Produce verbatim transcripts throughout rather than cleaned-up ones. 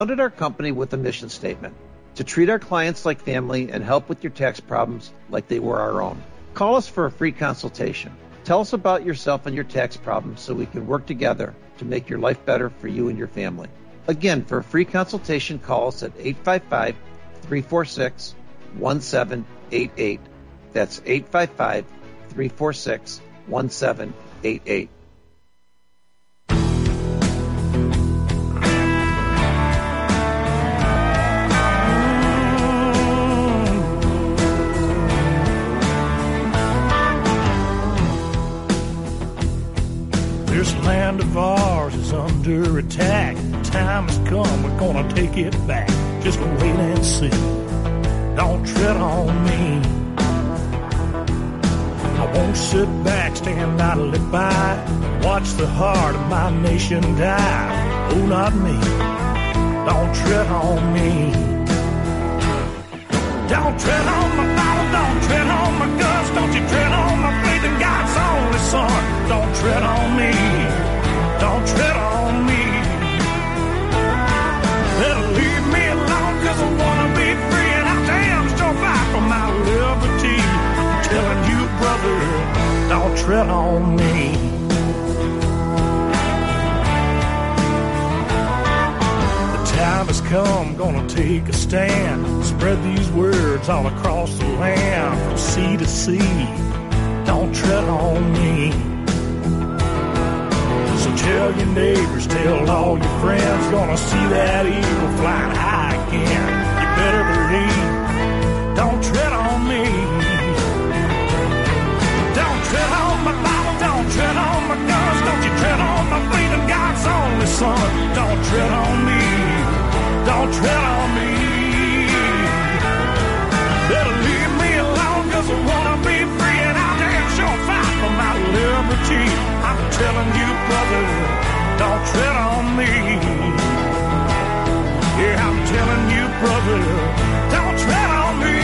founded our company with a mission statement to treat our clients like family and help with your tax problems like they were our own. Call us for a free consultation. Tell us about yourself and your tax problems so we can work together to make your life better for you and your family. Again, for a free consultation, call us at eight five five, three four six, one seven eight eight. That's eight five five, three four six, one seven eight eight. This land of ours is under attack. Time has come, we're gonna take it back. Just wait and see. Don't tread on me. I won't sit back, stand idly by, watch the heart of my nation die. Oh, not me. Don't tread on me. Don't tread on my Bible, don't tread on my guns, don't you tread on my faith in God's only Son. Don't tread on me, don't tread on me. Better leave me alone, cause I wanna be free, and I damn sure fight for my liberty. I'm telling you, brother, don't tread on me. Time has come, gonna take a stand. Spread these words all across the land, from sea to sea. Don't tread on me. So tell your neighbors, tell all your friends, gonna see that eagle flying high again. You better believe, don't tread on me. Don't tread on my Bible, don't tread on my guns, don't you tread on my faith in God's only Son. Don't tread on me. Don't tread on me. Better leave me alone, cause I wanna be free, and I'll damn sure fight for my liberty. I'm telling you, brother, don't tread on me. Yeah, I'm telling you, brother, don't tread on me.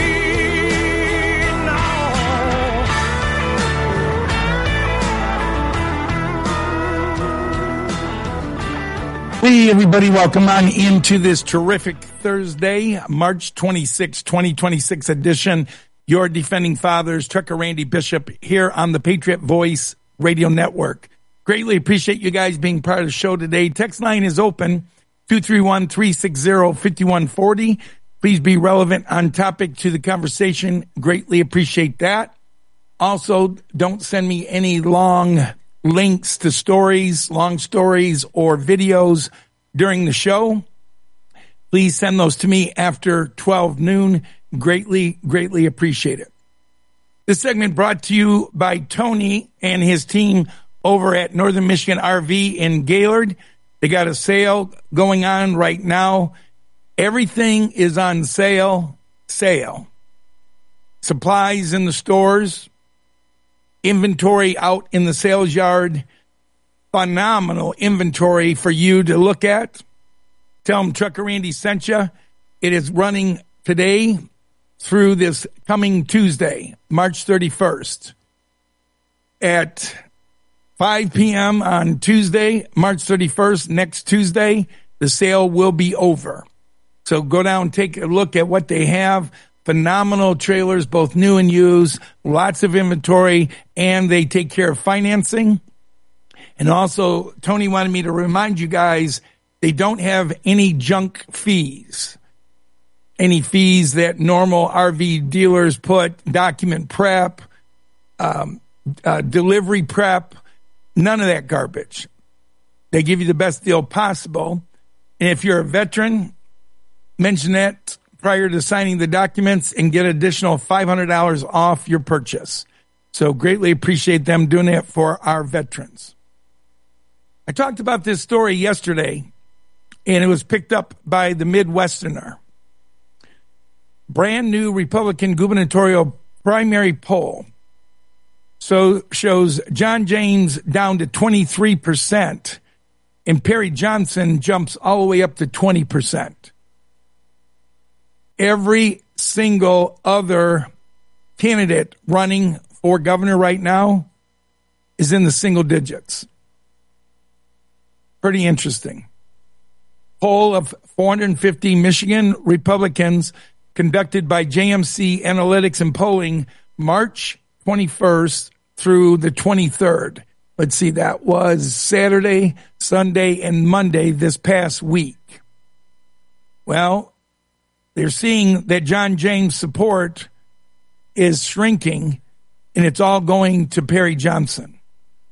Hey, everybody, welcome on into this terrific Thursday, March twenty-sixth, twenty twenty-six edition. Your Defending Fathers, Trucker Randy Bishop, here on the Patriot Voice Radio Network. Greatly appreciate you guys being part of the show today. Text line is open, two three one, three six zero, five one four zero. Please be relevant on topic to the conversation. Greatly appreciate that. Also, don't send me any long links to stories, long stories, or videos during the show. Please send those to me after twelve noon. Greatly, greatly appreciate it. This segment brought to you by Tony and his team over at Northern Michigan R V in Gaylord. They got a sale going on right now. Everything is on sale, sale. Supplies in the stores, inventory out in the sales yard, phenomenal inventory for you to look at. Tell them Trucker Randy sent you. It is running today through this coming Tuesday, March thirty-first. At five p.m. on Tuesday, March thirty-first, next Tuesday, the sale will be over. So go down and take a look at what they have. Phenomenal trailers, both new and used, lots of inventory, and they take care of financing. And also, Tony wanted me to remind you guys, they don't have any junk fees. Any fees that normal R V dealers put, document prep, um, uh, delivery prep, none of that garbage. They give you the best deal possible. And if you're a veteran, mention that prior to signing the documents and get additional five hundred dollars off your purchase. So greatly appreciate them doing that for our veterans. I talked about this story yesterday, and it was picked up by the Midwesterner. Brand new Republican gubernatorial primary poll so shows John James down to twenty-three percent, and Perry Johnson jumps all the way up to twenty percent. Every single other candidate running for governor right now is in the single digits. Pretty interesting. poll of four hundred fifty Michigan Republicans conducted by J M C Analytics and Polling March twenty-first through the twenty-third. Let's see, that was Saturday, Sunday, and Monday this past week. Well, they're seeing that John James' support is shrinking, and it's all going to Perry Johnson.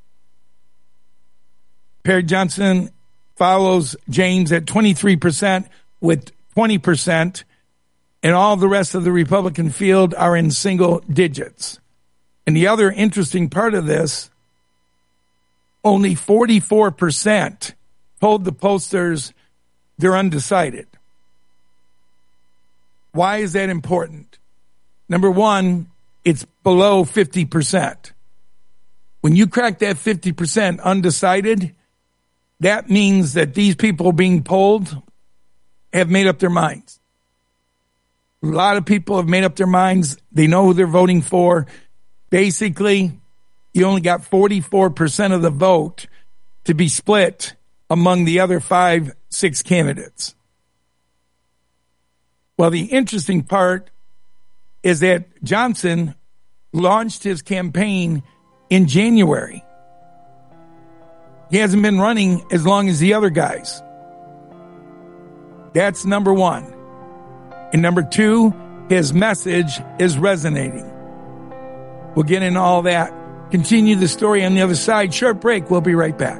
Perry Johnson follows James at twenty-three percent with twenty percent, and all the rest of the Republican field are in single digits. And the other interesting part of this, only forty-four percent told the pollsters they're undecided. Why is that important? Number one, it's below fifty percent. When you crack that fifty percent undecided, that means that these people being polled have made up their minds. A lot of people have made up their minds. They know who they're voting for. Basically, you only got forty-four percent of the vote to be split among the other five, six candidates. Well, the interesting part is that Johnson launched his campaign in January. He hasn't been running as long as the other guys. That's number one. And number two, his message is resonating. We'll get into all that. Continue the story on the other side. Short break. We'll be right back.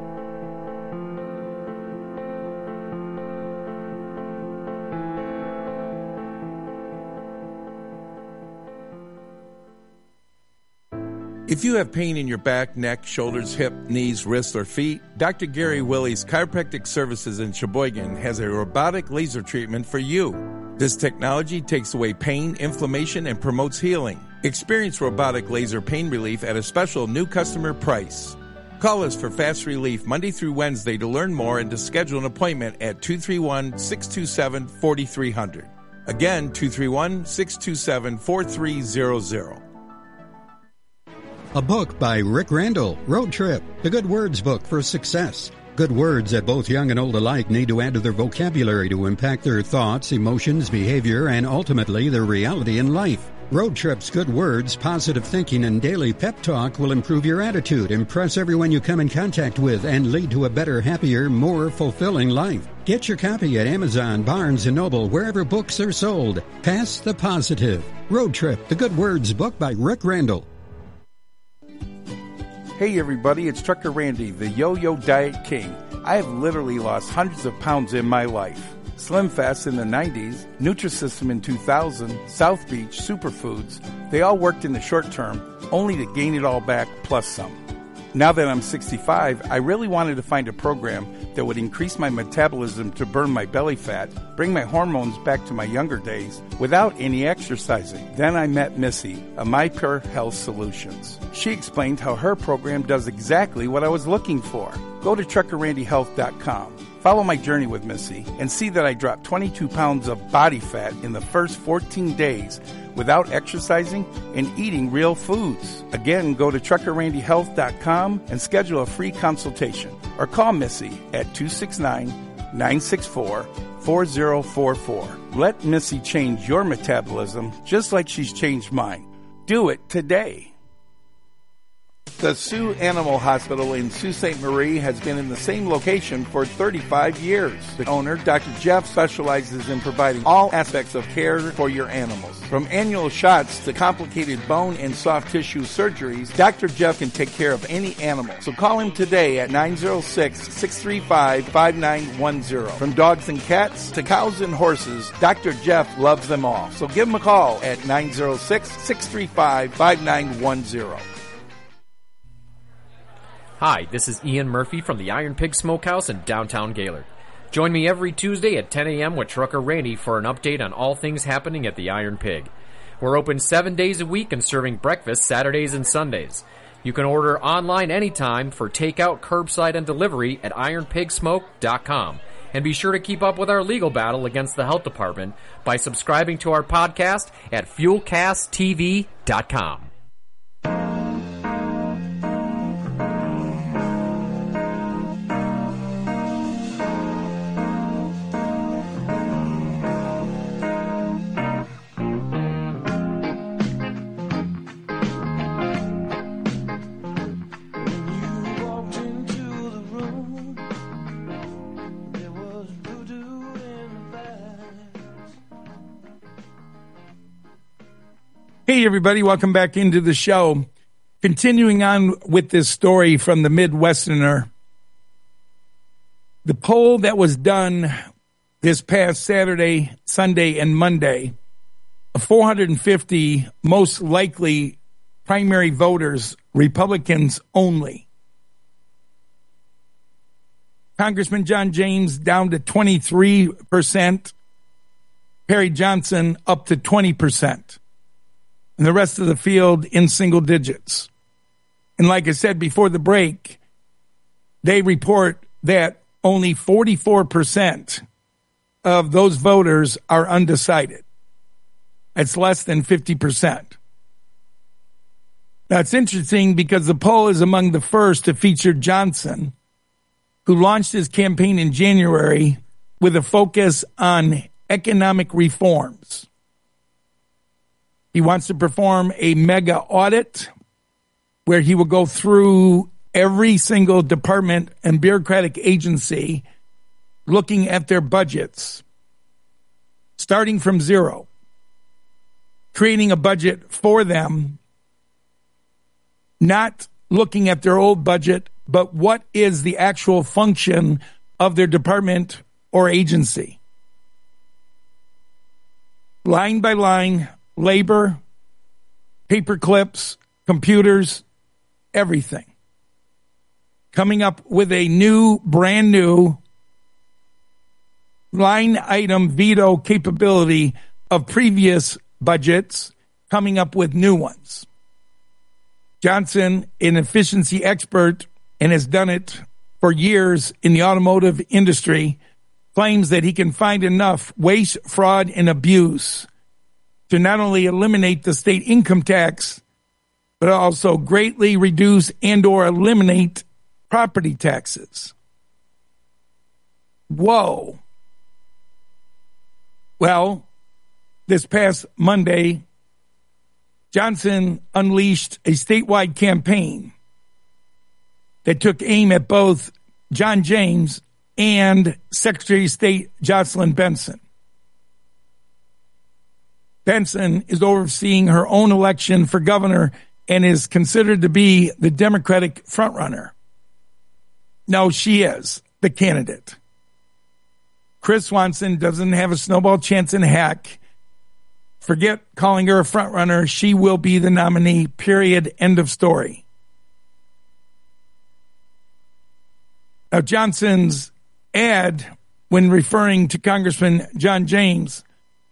If you have pain in your back, neck, shoulders, hip, knees, wrists, or feet, Doctor Gary Willie's Chiropractic Services in Sheboygan has a robotic laser treatment for you. This technology takes away pain, inflammation, and promotes healing. Experience robotic laser pain relief at a special new customer price. Call us for fast relief Monday through Wednesday to learn more and to schedule an appointment at two three one, six two seven, four three zero zero. Again, two three one, six two seven, four three zero zero. A book by Rick Randall, Road Trip, the Good Words book for success. Good words that both young and old alike need to add to their vocabulary to impact their thoughts, emotions, behavior, and ultimately their reality in life. Road Trip's Good Words, positive thinking, and daily pep talk will improve your attitude, impress everyone you come in contact with, and lead to a better, happier, more fulfilling life. Get your copy at Amazon, Barnes and Noble, wherever books are sold. Pass the positive. Road Trip, the Good Words book by Rick Randall. Hey everybody, it's Trucker Randy, the Yo-Yo Diet King. I have literally lost hundreds of pounds in my life. Slim Fast in the nineties, Nutrisystem in two thousand, South Beach, Superfoods, they all worked in the short term, only to gain it all back plus some. Now that I'm sixty-five, I really wanted to find a program that would increase my metabolism to burn my belly fat, bring my hormones back to my younger days, without any exercising. Then I met Missy, a MyPure Health Solutions. She explained how her program does exactly what I was looking for. Go to trucker randy health dot com. Follow my journey with Missy and see that I dropped twenty-two pounds of body fat in the first fourteen days without exercising and eating real foods. Again, go to trucker randy health dot com and schedule a free consultation or call Missy at two six nine, nine six four, four zero four four. Let Missy change your metabolism just like she's changed mine. Do it today. The Sioux Animal Hospital in Sault Ste. Marie has been in the same location for thirty-five years. The owner, Doctor Jeff, specializes in providing all aspects of care for your animals. From annual shots to complicated bone and soft tissue surgeries, Doctor Jeff can take care of any animal. So call him today at nine zero six, six three five, five nine one zero. From dogs and cats to cows and horses, Doctor Jeff loves them all. So give him a call at nine zero six, six three five, five nine one zero. Hi, this is Ian Murphy from the Iron Pig Smokehouse in downtown Gaylord. Join me every Tuesday at ten a.m. with Trucker Randy for an update on all things happening at the Iron Pig. We're open seven days a week and serving breakfast Saturdays and Sundays. You can order online anytime for takeout, curbside, and delivery at iron pig smoke dot com. And be sure to keep up with our legal battle against the health department by subscribing to our podcast at fuel cast t v dot com. Hey, everybody. Welcome back into the show. Continuing on with this story from the Midwesterner. The poll that was done this past Saturday, Sunday, and Monday of four hundred fifty most likely primary voters, Republicans only. Congressman John James down to twenty-three percent. Perry Johnson up to twenty percent. And the rest of the field in single digits. And like I said before the break, they report that only forty-four percent of those voters are undecided. It's less than fifty percent. Now, it's interesting because the poll is among the first to feature Johnson, who launched his campaign in January with a focus on economic reforms. He wants to perform a mega audit where he will go through every single department and bureaucratic agency looking at their budgets, starting from zero, creating a budget for them, not looking at their old budget, but what is the actual function of their department or agency. Line by line, labor, paper clips, computers, everything. Coming up with a new, brand new line item veto capability of previous budgets, coming up with new ones. Johnson, an efficiency expert, and has done it for years in the automotive industry, claims that he can find enough waste, fraud, and abuse to not only eliminate the state income tax, but also greatly reduce and or eliminate property taxes. Whoa. Well, this past Monday, Johnson unleashed a statewide campaign that took aim at both John James and Secretary of State Jocelyn Benson. Benson is overseeing her own election for governor and is considered to be the Democratic frontrunner. No, she is the candidate. Chris Swanson doesn't have a snowball chance in heck. Forget calling her a frontrunner. She will be the nominee, period, end of story. Now, Johnson's ad, when referring to Congressman John James,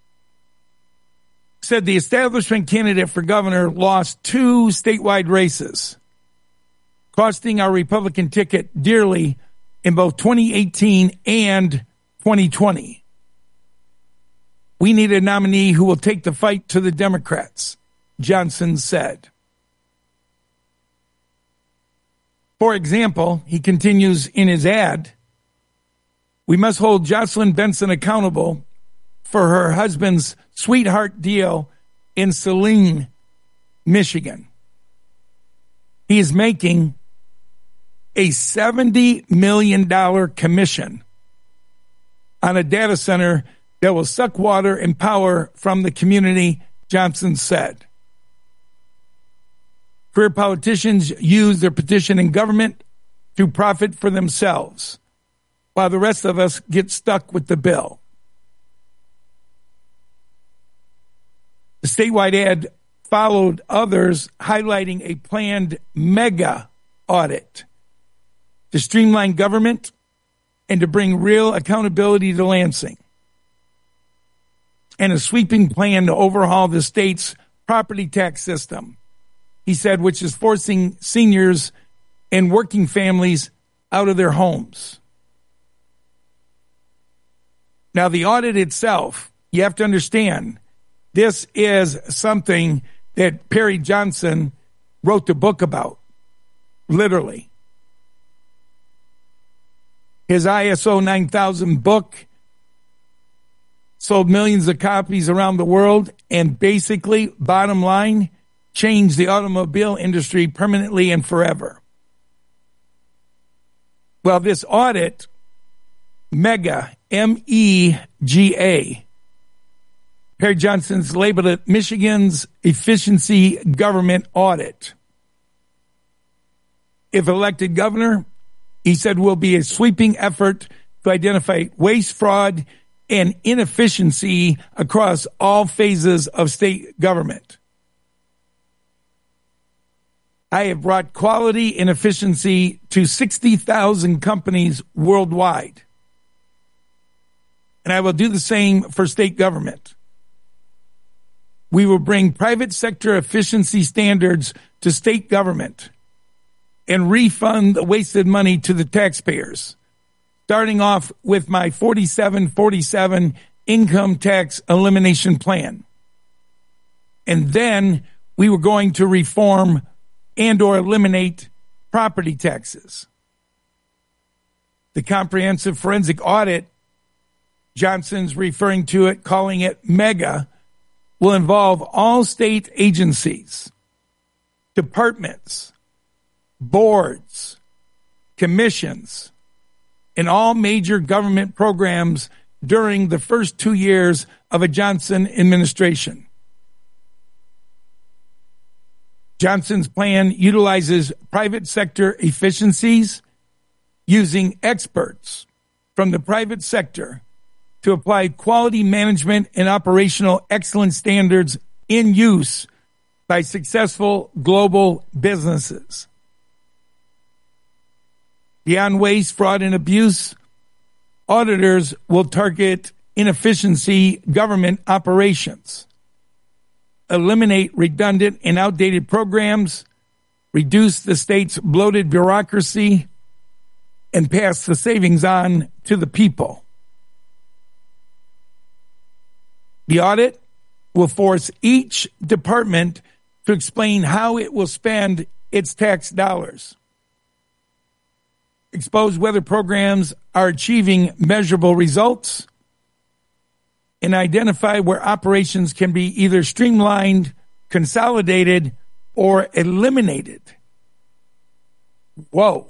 said the establishment candidate for governor lost two statewide races, costing our Republican ticket dearly in both twenty eighteen and twenty twenty. We need a nominee who will take the fight to the Democrats, Johnson said. For example, he continues in his ad, we must hold Jocelyn Benson accountable for her husband's sweetheart deal in Saline, Michigan. He is making a seventy million dollars commission on a data center that will suck water and power from the community, Johnson said. Career politicians use their position in government to profit for themselves, while the rest of us get stuck with the bill. The statewide ad followed others highlighting a planned mega audit to streamline government and to bring real accountability to Lansing, and a sweeping plan to overhaul the state's property tax system, he said, which is forcing seniors and working families out of their homes. Now, the audit itself, you have to understand, this is something that Perry Johnson wrote the book about, literally. His I S O nine thousand book sold millions of copies around the world and basically, bottom line, changed the automobile industry permanently and forever. Well, this audit, MEGA, M E G A, Perry Johnson's labeled it Michigan's efficiency government audit. If elected governor, he said, will be a sweeping effort to identify waste, fraud, and inefficiency across all phases of state government. I have brought quality and efficiency to sixty thousand companies worldwide. And I will do the same for state government. We will bring private sector efficiency standards to state government and refund the wasted money to the taxpayers, starting off with my forty-seven forty-seven income tax elimination plan. And then we were going to reform and or eliminate property taxes. The comprehensive forensic audit, Johnson's referring to it, calling it MEGA, will involve all state agencies, departments, boards, commissions, and all major government programs during the first two years of a Johnson administration. Johnson's plan utilizes private sector efficiencies using experts from the private sector to apply quality management and operational excellence standards in use by successful global businesses. Beyond waste, fraud, and abuse, auditors will target inefficiency government operations, eliminate redundant and outdated programs, reduce the state's bloated bureaucracy, and pass the savings on to the people. The audit will force each department to explain how it will spend its tax dollars, expose whether programs are achieving measurable results, and identify where operations can be either streamlined, consolidated, or eliminated. Whoa.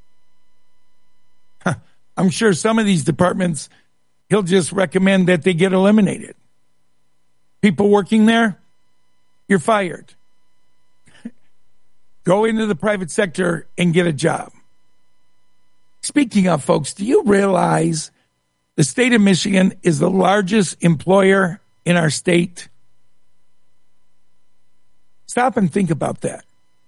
I'm sure some of these departments, he'll just recommend that they get eliminated. People working there, you're fired. Go into the private sector and get a job. Speaking of, folks, do you realize the state of Michigan is the largest employer in our state? Stop and think about that.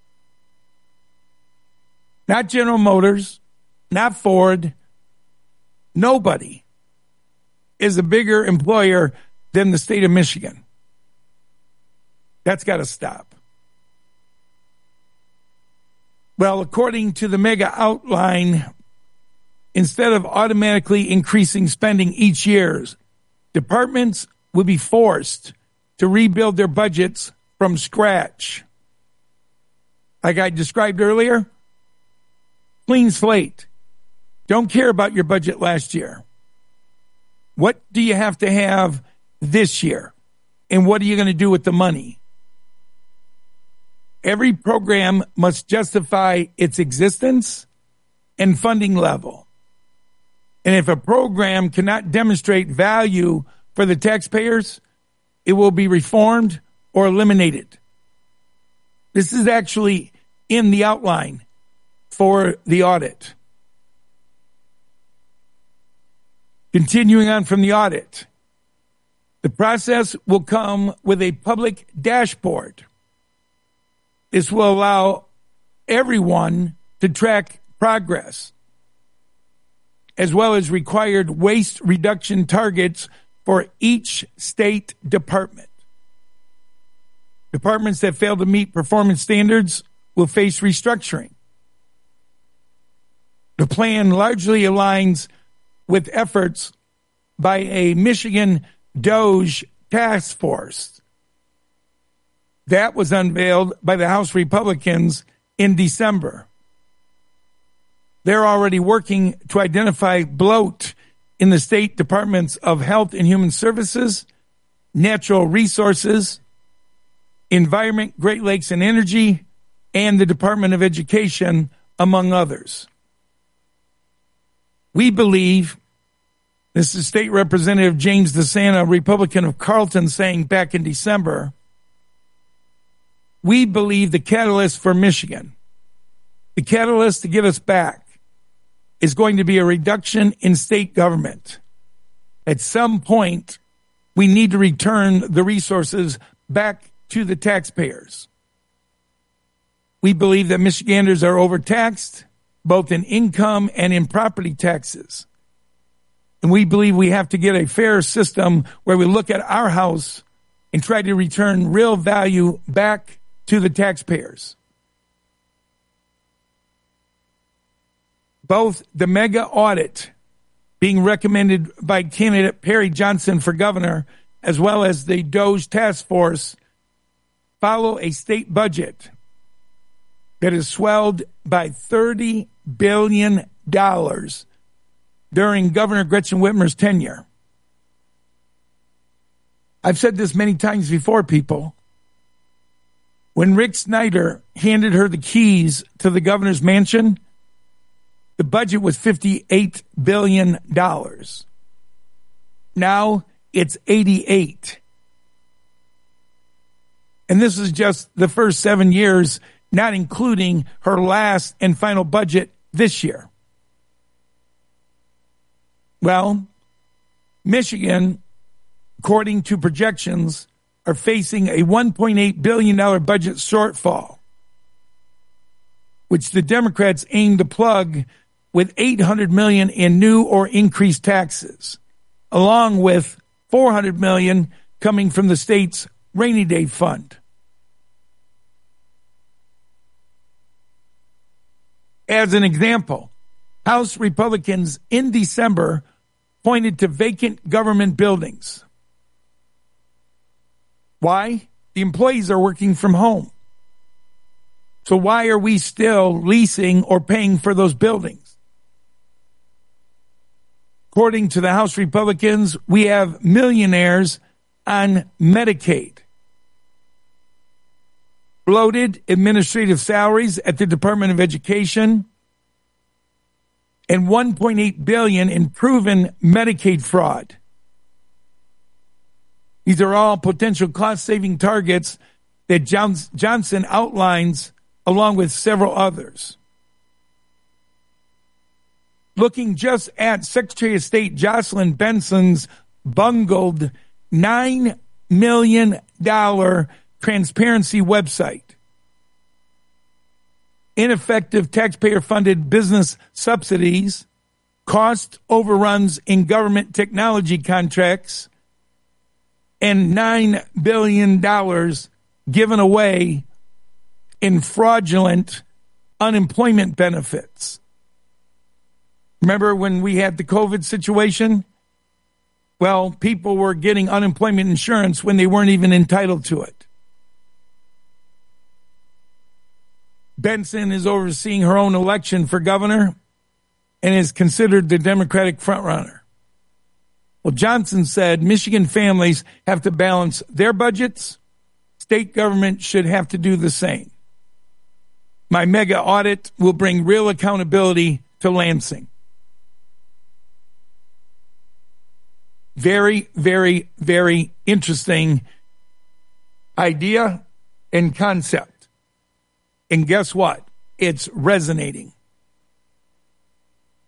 Not General Motors, not Ford. Nobody is a bigger employer than the state of Michigan. That's got to stop. Well, according to the MEGA outline, instead of automatically increasing spending each year, departments will be forced to rebuild their budgets from scratch. Like I described earlier, clean slate. Don't care about your budget last year. What do you have to have this year? And what are you going to do with the money? Every program must justify its existence and funding level. And if a program cannot demonstrate value for the taxpayers, it will be reformed or eliminated. This is actually in the outline for the audit. Continuing on from the audit, the process will come with a public dashboard. This will allow everyone to track progress, as well as required waste reduction targets for each state department. Departments that fail to meet performance standards will face restructuring. The plan largely aligns with efforts by a Michigan DOGE task force that was unveiled by the House Republicans in December. They're already working to identify bloat in the state departments of Health and Human Services, Natural Resources, Environment, Great Lakes and Energy, and the Department of Education, among others. We believe This is State Representative James DeSanta, Republican of Carlton, saying back in December, we believe the catalyst for Michigan, the catalyst to get us back, is going to be a reduction in state government. At some point, we need to return the resources back to the taxpayers. We believe that Michiganders are overtaxed, both in income and in property taxes. And we believe we have to get a fair system where we look at our house and try to return real value back to the taxpayers. Both the mega audit being recommended by candidate Perry Johnson for governor, as well as the DOGE task force, follow a state budget that is swelled by thirty billion dollars during Governor Gretchen Whitmer's tenure. I've said this many times before, people. When Rick Snyder handed her the keys to the governor's mansion, the budget was fifty-eight billion dollars. Now it's eighty-eight. And this is just the first seven years, not including her last and final budget this year. Well, Michigan, according to projections, are facing a one point eight billion dollars budget shortfall, which the Democrats aim to plug with eight hundred million dollars in new or increased taxes, along with four hundred million dollars coming from the state's rainy day fund. As an example, House Republicans in December pointed to vacant government buildings. Why? The employees are working from home. So why are we still leasing or paying for those buildings? According to the House Republicans, we have millionaires on Medicaid, bloated administrative salaries at the Department of Education, and one point eight billion dollars in proven Medicaid fraud. These are all potential cost-saving targets that Johnson outlines along with several others. Looking just at Secretary of State Jocelyn Benson's bungled nine million dollars transparency website, ineffective taxpayer-funded business subsidies, cost overruns in government technology contracts, and nine billion dollars given away in fraudulent unemployment benefits. Remember when we had the COVID situation? Well, people were getting unemployment insurance when they weren't even entitled to it. Benson is overseeing her own election for governor and is considered the Democratic frontrunner. Well, Johnson said Michigan families have to balance their budgets. State government should have to do the same. My mega audit will bring real accountability to Lansing. Very, very, very interesting idea and concept. And guess what? It's resonating.